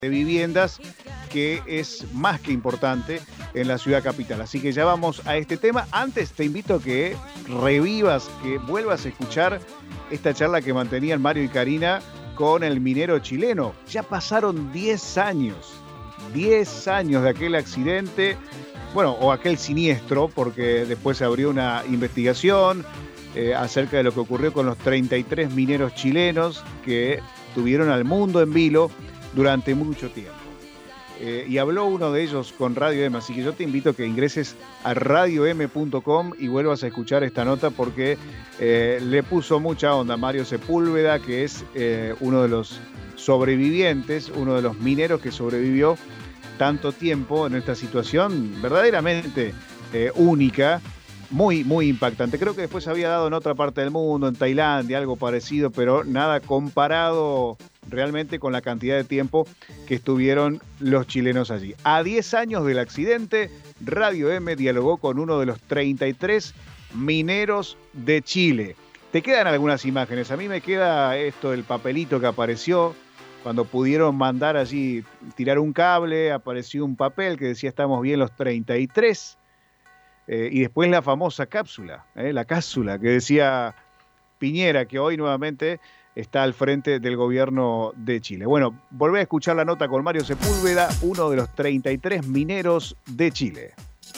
de viviendas, que es más que importante en la ciudad capital. Así que ya vamos a este tema. Antes te invito a que revivas, que vuelvas a escuchar esta charla que mantenían Mario y Karina con el minero chileno. Ya pasaron 10 años de aquel accidente, bueno, o aquel siniestro, porque después se abrió una investigación acerca de lo que ocurrió con los 33 mineros chilenos que tuvieron al mundo en vilo durante mucho tiempo. Y habló uno de ellos con Radio M, así que yo te invito a que ingreses a radiom.com y vuelvas a escuchar esta nota porque le puso mucha onda a Mario Sepúlveda, que es uno de los sobrevivientes, uno de los mineros que sobrevivió tanto tiempo en esta situación verdaderamente única, muy, muy impactante. Creo que después había dado en otra parte del mundo, en Tailandia, algo parecido, pero nada comparado realmente con la cantidad de tiempo que estuvieron los chilenos allí. A 10 años del accidente, Radio M dialogó con uno de los 33 mineros de Chile. Te quedan algunas imágenes. A mí me queda esto del papelito que apareció cuando pudieron mandar allí, tirar un cable, apareció un papel que decía estamos bien los 33. Y después la famosa cápsula, la cápsula que decía Piñera, que hoy nuevamente está al frente del gobierno de Chile. Bueno, volvé a escuchar la nota con Mario Sepúlveda, uno de los 33 mineros de Chile.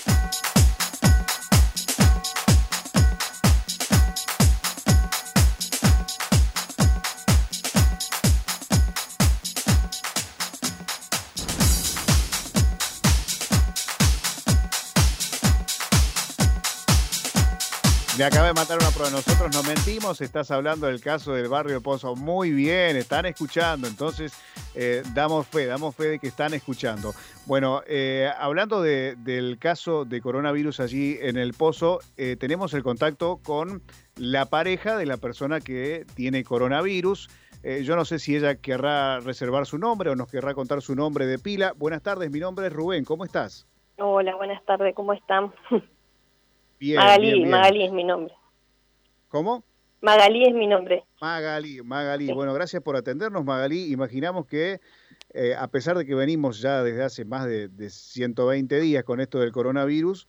Me acaba de matar una prueba. Nosotros no mentimos, estás hablando del caso del barrio Pozo. Muy bien, están escuchando. Entonces, damos fe de que están escuchando. Bueno, hablando del caso de coronavirus allí en el Pozo, tenemos el contacto con la pareja de la persona que tiene coronavirus. Yo no sé si ella querrá reservar su nombre o nos querrá contar su nombre de pila. Buenas tardes, mi nombre es Rubén. ¿Cómo estás? Hola, buenas tardes. ¿Cómo están? Bien, Magalí, bien, bien. Magalí es mi nombre. ¿Cómo? Magalí es mi nombre. Magalí. Sí. Bueno, gracias por atendernos, Magalí. Imaginamos que, a pesar de que venimos ya desde hace más de 120 días con esto del coronavirus,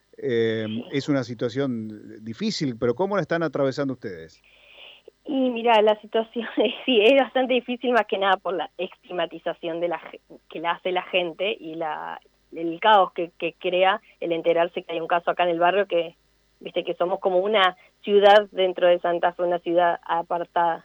es una situación difícil, pero ¿cómo la están atravesando ustedes? Y mira, la situación sí es bastante difícil, más que nada por la estigmatización que la hace la gente y el caos que crea el enterarse que hay un caso acá en el barrio, que viste que somos como una ciudad dentro de Santa Fe, una ciudad apartada.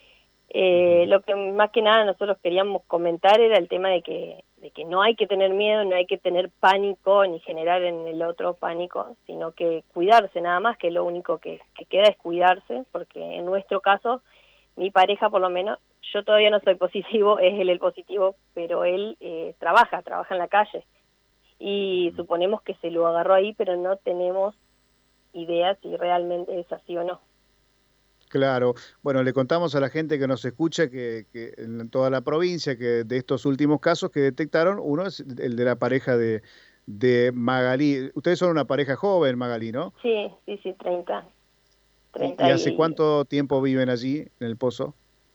Lo que más que nada nosotros queríamos comentar era el tema de que no hay que tener miedo, no hay que tener pánico ni generar en el otro pánico, sino que cuidarse nada más, que lo único que queda es cuidarse, porque en nuestro caso, mi pareja por lo menos, yo todavía no soy positivo, es él el positivo, pero él trabaja en la calle. Y suponemos que se lo agarró ahí, pero no tenemos idea si realmente es así o no. Claro, bueno, le contamos a la gente que nos escucha que en toda la provincia, que de estos últimos casos que detectaron, uno es el de la pareja de Magalí. Ustedes son una pareja joven, Magalí, ¿no? Sí, 30 ¿Y hace cuánto tiempo viven allí, en el Pozo?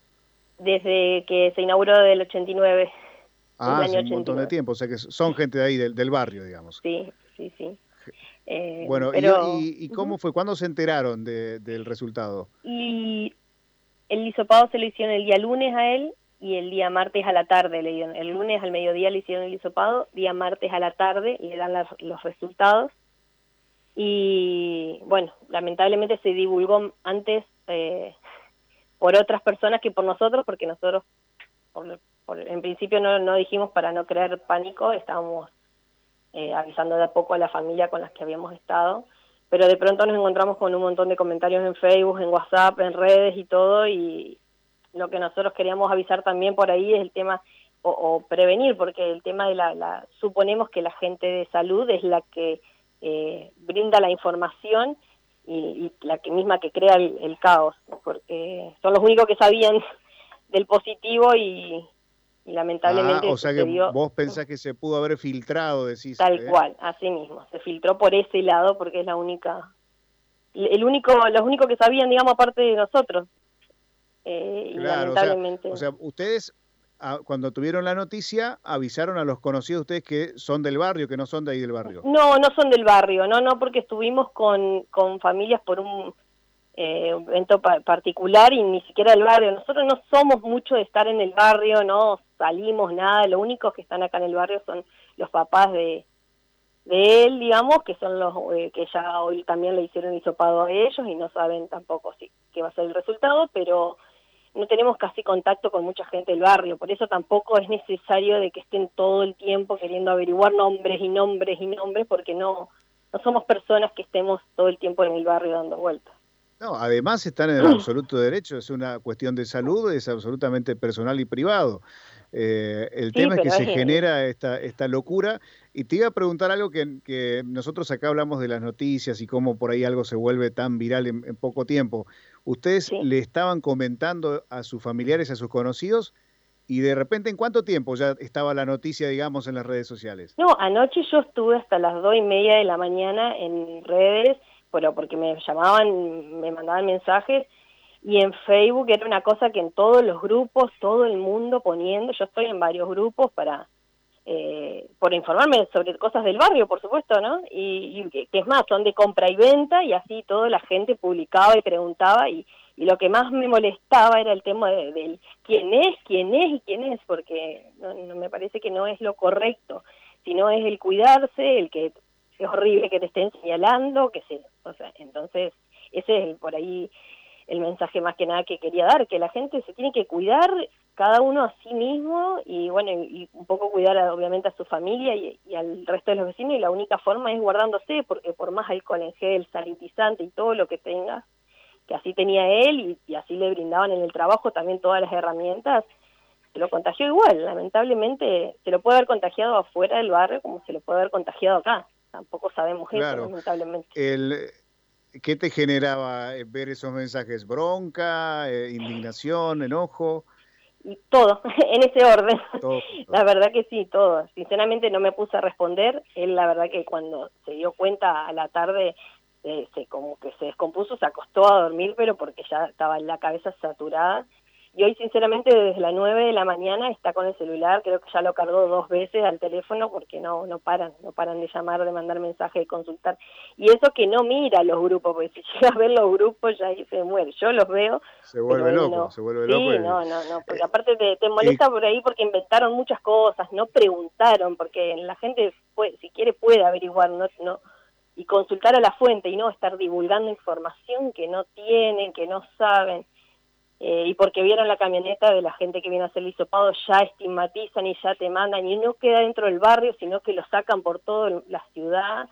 Desde que se inauguró del 89. Hace un montón de tiempo, o sea que son gente de ahí, del barrio, digamos. Sí. Bueno, pero, ¿y cómo fue? ¿Cuándo se enteraron del resultado? Y el hisopado se lo hicieron el día lunes a él y el día martes a la tarde le dieron. El lunes al mediodía le hicieron el hisopado, día martes a la tarde le dan los resultados. Y bueno, lamentablemente se divulgó antes por otras personas que por nosotros, porque nosotros en principio no dijimos para no crear pánico, estábamos avisando de a poco a la familia con las que habíamos estado, pero de pronto nos encontramos con un montón de comentarios en Facebook, en WhatsApp, en redes y todo, y lo que nosotros queríamos avisar también por ahí es el tema, o prevenir, porque el tema de suponemos que la gente de salud es la que brinda la información y la misma que crea el caos, porque son los únicos que sabían del positivo y lamentablemente o sea que vos pensás que se pudo haber filtrado, decís. Tal cual, así mismo, se filtró por ese lado porque es los únicos que sabían, digamos, aparte de nosotros. Y Claro, lamentablemente. o sea, ustedes cuando tuvieron la noticia, avisaron a los conocidos de ustedes que son del barrio, que no son de ahí del barrio. No, no son del barrio, no, porque estuvimos con familias por un evento particular y ni siquiera del barrio. Nosotros no somos mucho de estar en el barrio, no salimos nada, lo único que están acá en el barrio son los papás de él, digamos, que son los que ya hoy también le hicieron hisopado a ellos y no saben tampoco si qué va a ser el resultado, pero no tenemos casi contacto con mucha gente del barrio, por eso tampoco es necesario de que estén todo el tiempo queriendo averiguar nombres y nombres y nombres, porque no somos personas que estemos todo el tiempo en el barrio dando vueltas. No, además están en el absoluto derecho, es una cuestión de salud, es absolutamente personal y privado. El Sí, tema es que pero se genera esta locura. Y te iba a preguntar algo que nosotros acá hablamos de las noticias y cómo por ahí algo se vuelve tan viral en poco tiempo. ¿Ustedes sí. le estaban comentando a sus familiares, a sus conocidos? Y de repente, ¿en cuánto tiempo ya estaba la noticia, digamos, en las redes sociales? No, anoche yo estuve hasta las 2:30 de la mañana en redes, pero porque me llamaban, me mandaban mensajes, y en Facebook era una cosa que en todos los grupos, todo el mundo poniendo, yo estoy en varios grupos por informarme sobre cosas del barrio, por supuesto, ¿no? Y que es más, son de compra y venta, y así toda la gente publicaba y preguntaba, y lo que más me molestaba era el tema del quién es y quién es, porque no me parece que no es lo correcto, sino es el cuidarse, el que es horrible que te estén señalando, o sea, entonces ese es por ahí el mensaje más que nada que quería dar, que la gente se tiene que cuidar cada uno a sí mismo y bueno, y un poco cuidar obviamente a su familia y al resto de los vecinos, y la única forma es guardándose, porque por más alcohol en gel, sanitizante y todo lo que tenga, que así tenía él y así le brindaban en el trabajo también todas las herramientas, se lo contagió igual. Lamentablemente se lo puede haber contagiado afuera del barrio como se lo puede haber contagiado acá, tampoco sabemos eso, Claro. lamentablemente. ¿Qué te generaba ver esos mensajes? ¿Bronca, indignación, enojo? Y todo, en ese orden. Todo junto. La verdad que sí, todo. Sinceramente no me puse a responder. Él, la verdad que cuando se dio cuenta a la tarde, como que se descompuso, se acostó a dormir, pero porque ya estaba la cabeza saturada. Y hoy, sinceramente, desde las 9 de la mañana está con el celular, creo que ya lo cargó 2 veces al teléfono porque no paran de llamar, de mandar mensajes, de consultar. Y eso que no mira los grupos, porque si llega a ver los grupos ya ahí se muere. Yo los veo, Se pero vuelve él loco, no. se vuelve loco. Sí, no, porque Eh, aparte te y, molesta por ahí porque inventaron muchas cosas, no preguntaron, porque la gente, si quiere, puede averiguar, no y consultar a la fuente y no estar divulgando información que no tienen, que no saben. Y porque vieron la camioneta de la gente que viene a hacer el hisopado, ya estigmatizan y ya te mandan, y no queda dentro del barrio, sino que lo sacan por toda la ciudad,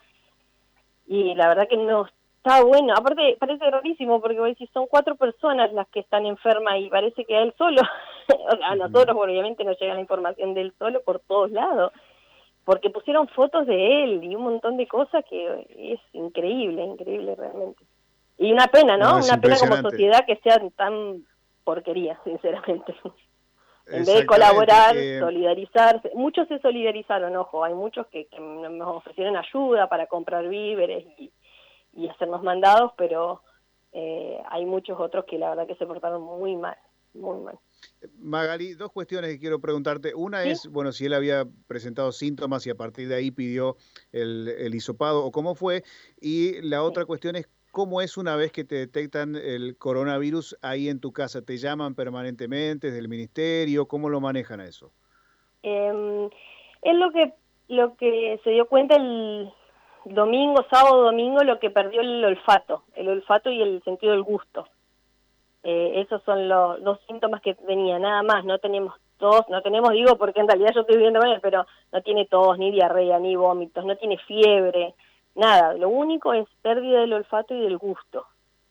y la verdad que no está bueno. Aparte parece rarísimo, porque vos decís, son 4 personas las que están enfermas, y parece que a él solo, o sea, a nosotros obviamente nos llega la información de él solo por todos lados, porque pusieron fotos de él, y un montón de cosas que es increíble realmente. Y una pena, no, ¿no? es Una pena como impresionante. sociedad que sean tan porquería, sinceramente. En vez de Exactamente. colaborar, solidarizarse, muchos se solidarizaron, ojo, hay muchos que nos ofrecieron ayuda para comprar víveres y hacernos mandados, pero hay muchos otros que la verdad que se portaron muy mal, muy mal. Magali, dos cuestiones que quiero preguntarte. Una ¿Sí? es, bueno, si él había presentado síntomas y a partir de ahí pidió el hisopado o cómo fue. Y la Sí. otra cuestión es, ¿cómo es una vez que te detectan el coronavirus ahí en tu casa? ¿Te llaman permanentemente desde el ministerio? ¿Cómo lo manejan a eso? Es lo que se dio cuenta el sábado, domingo, lo que perdió el olfato y el sentido del gusto. Esos son los síntomas que tenía, nada más. No tenemos tos, no tenemos, digo, porque en realidad yo estoy viviendo con él, pero no tiene tos, ni diarrea, ni vómitos, no tiene fiebre, nada. Lo único es pérdida del olfato y del gusto.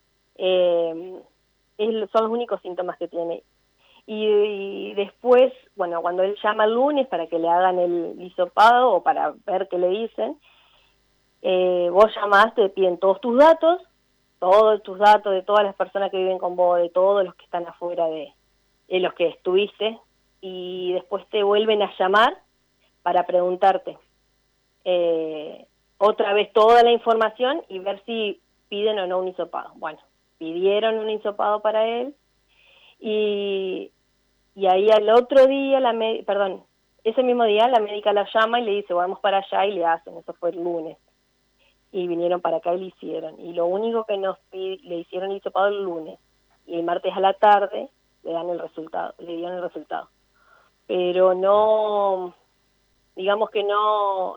Son los únicos síntomas que tiene. Y después, bueno, cuando él llama el lunes para que le hagan el hisopado o para ver qué le dicen, vos llamás, te piden todos tus datos de todas las personas que viven con vos, de todos los que están afuera de los que estuviste, y después te vuelven a llamar para preguntarte otra vez toda la información y ver si piden o no un hisopado. Bueno, pidieron un hisopado para él y y ahí al otro día, ese mismo día la médica la llama y le dice, vamos para allá, y le hacen, eso fue el lunes. Y vinieron para acá y le hicieron. Y lo único que le hicieron el hisopado el lunes. Y el martes a la tarde le dieron el resultado. Pero no, digamos que no,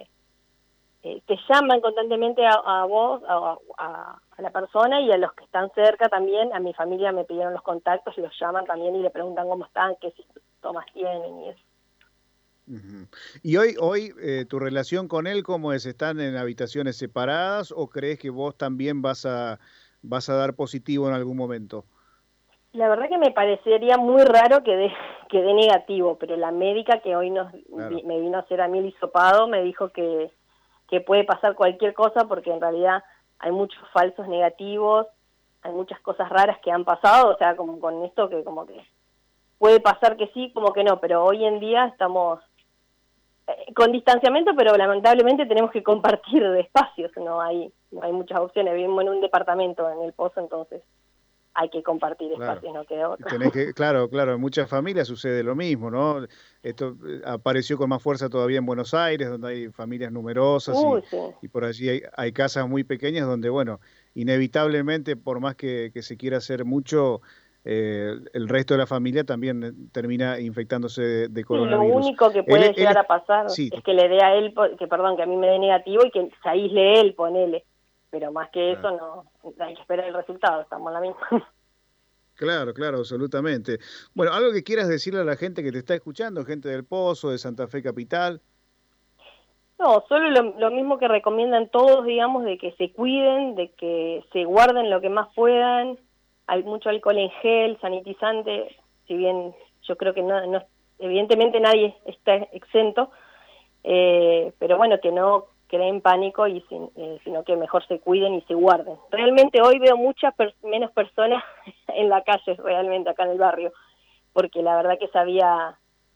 te llaman constantemente a vos, a la persona, y a los que están cerca también. A mi familia me pidieron los contactos y los llaman también y le preguntan cómo están, qué síntomas tienen y eso. Uh-huh. Y hoy tu relación con él, ¿cómo es? ¿Están en habitaciones separadas o crees que vos también vas a dar positivo en algún momento? La verdad que me parecería muy raro que dé negativo, pero la médica que hoy Claro. me vino a hacer a mí el hisopado me dijo que puede pasar cualquier cosa, porque en realidad hay muchos falsos negativos, hay muchas cosas raras que han pasado, o sea, como con esto que como que puede pasar que sí, como que no, pero hoy en día estamos con distanciamiento, pero lamentablemente tenemos que compartir de espacios, no hay muchas opciones. Vivimos en un departamento en El Pozo, entonces hay que compartir Claro. espacios, no queda otra. Claro, en muchas familias sucede lo mismo, ¿no? Esto apareció con más fuerza todavía en Buenos Aires, donde hay familias numerosas Sí. y por allí hay casas muy pequeñas donde, bueno, inevitablemente, por más que se quiera hacer mucho, el resto de la familia también termina infectándose de Sí, lo coronavirus. único que puede llegar a pasar Sí, es que le dé a él, que a mí me dé negativo y que se aísle él, ponele. Pero más que claro. eso, no, hay que esperar el resultado, estamos en la misma. Claro, absolutamente. Bueno, algo que quieras decirle a la gente que te está escuchando, gente del Pozo, de Santa Fe Capital. No, solo lo mismo que recomiendan todos, digamos, de que se cuiden, de que se guarden lo que más puedan. Hay mucho alcohol en gel, sanitizante, si bien yo creo que no evidentemente nadie está exento, pero bueno, que no creen pánico sino que mejor se cuiden y se guarden. Realmente hoy veo muchas menos personas en la calle, realmente acá en el barrio, porque la verdad que se había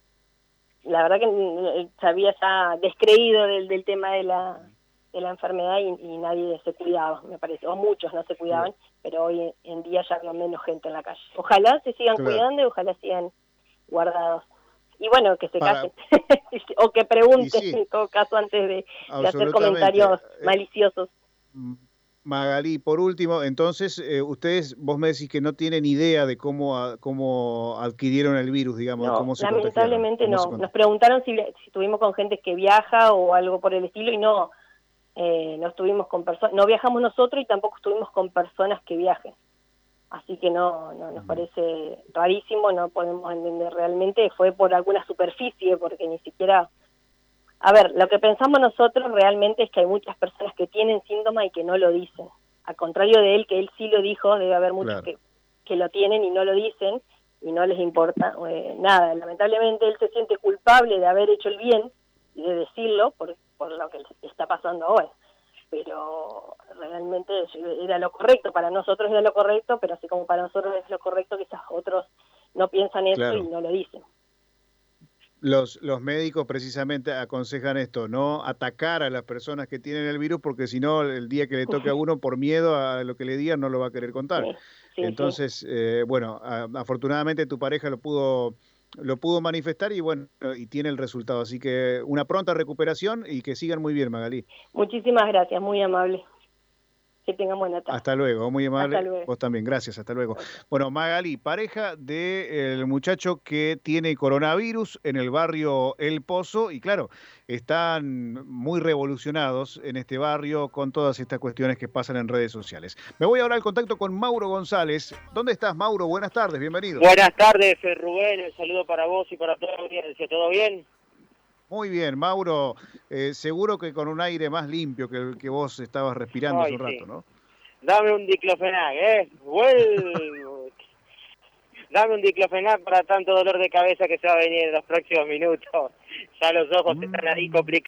ya descreído del tema de la enfermedad y nadie se cuidaba, me parece, o muchos no se cuidaban, pero hoy en día ya veo menos gente en la calle. Ojalá se sigan Claro. cuidando y ojalá sigan guardados. Y bueno, que se Para, callen, o que pregunten sí, en todo caso antes de hacer absolutamente. comentarios maliciosos. Magalí, por último, entonces, vos me decís que no tienen idea de cómo adquirieron el virus, digamos, de No, cómo se contagiaron. lamentablemente no. Nos preguntaron si estuvimos con gente que viaja o algo por el estilo y no estuvimos con personas, no viajamos nosotros y tampoco estuvimos con personas que viajen. Así que no nos parece rarísimo, no podemos entender realmente, fue por alguna superficie, porque ni siquiera... A ver, lo que pensamos nosotros realmente es que hay muchas personas que tienen síntomas y que no lo dicen. Al contrario de él, que él sí lo dijo, debe haber muchos que lo tienen y no lo dicen y no les importa nada. Lamentablemente él se siente culpable de haber hecho el bien y de decirlo por lo que está pasando ahora. Pero realmente era lo correcto, para nosotros era lo correcto, pero así como para nosotros es lo correcto, quizás otros no piensan eso y no lo dicen. Los médicos precisamente aconsejan esto, no atacar a las personas que tienen el virus, porque si no, el día que le toque a uno, por miedo a lo que le digan, no lo va a querer contar. Sí. Entonces, bueno, afortunadamente tu pareja lo pudo manifestar y bueno, y tiene el resultado. Así que una pronta recuperación y que sigan muy bien, Magalí. Muchísimas gracias, muy amable. Que tengan buena tarde. Hasta luego, muy amable. Hasta luego. Vos también, gracias, hasta luego. Bueno, Magalí, pareja del muchacho que tiene coronavirus en el barrio El Pozo, y claro, están muy revolucionados en este barrio con todas estas cuestiones que pasan en redes sociales. Me voy ahora al contacto con Mauro González. ¿Dónde estás, Mauro? Buenas tardes, bienvenido. Buenas tardes, Rubén, el saludo para vos y para toda la audiencia, ¿todo bien? Muy bien, Mauro, seguro que con un aire más limpio que el que vos estabas respirando hace un rato, ¿no? Dame un diclofenac, Dame un diclofenac para tanto dolor de cabeza que se va a venir en los próximos minutos. Ya los ojos están ahí complicados.